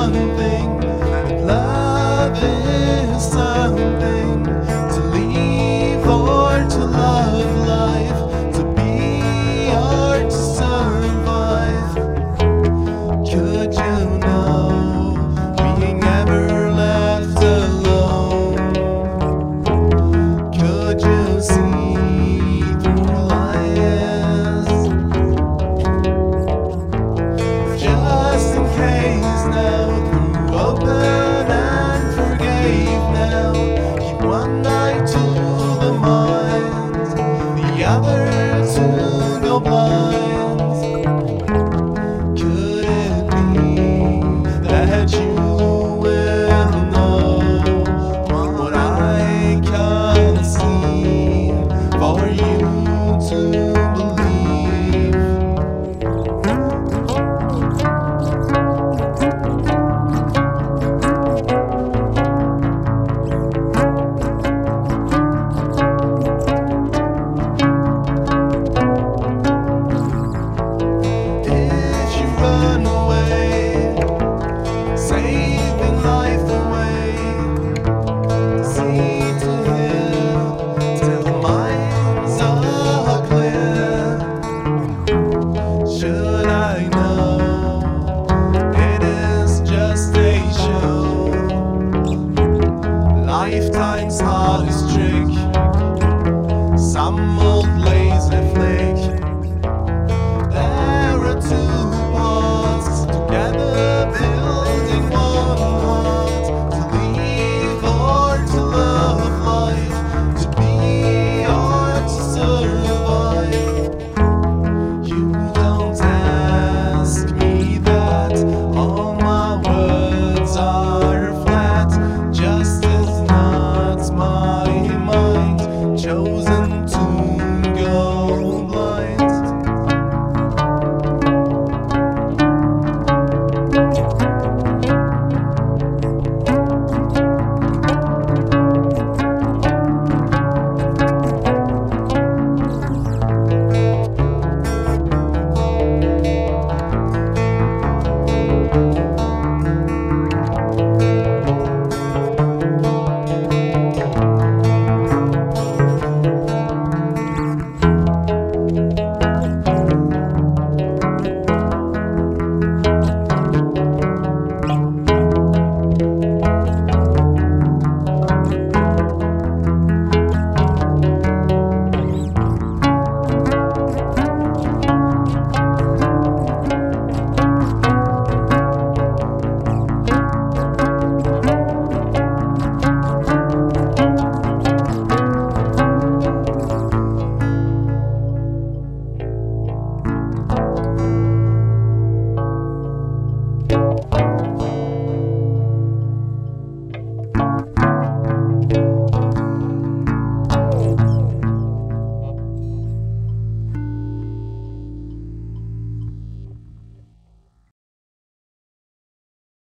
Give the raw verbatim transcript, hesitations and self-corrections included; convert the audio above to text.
something, and love is something. To leave or to love life, to be or to survive. Could you know we ain't never left alone? Could you see through lies? Just in case now, through open and forgave now. Keep one eye to the mind, the other to go blind. Could it be that you will know what I can't see, for you to believe? If you run away, saving life away, see to hear till the minds are clear. Should I know it is just a show, lifetime's hardest trick, some old lazy flick.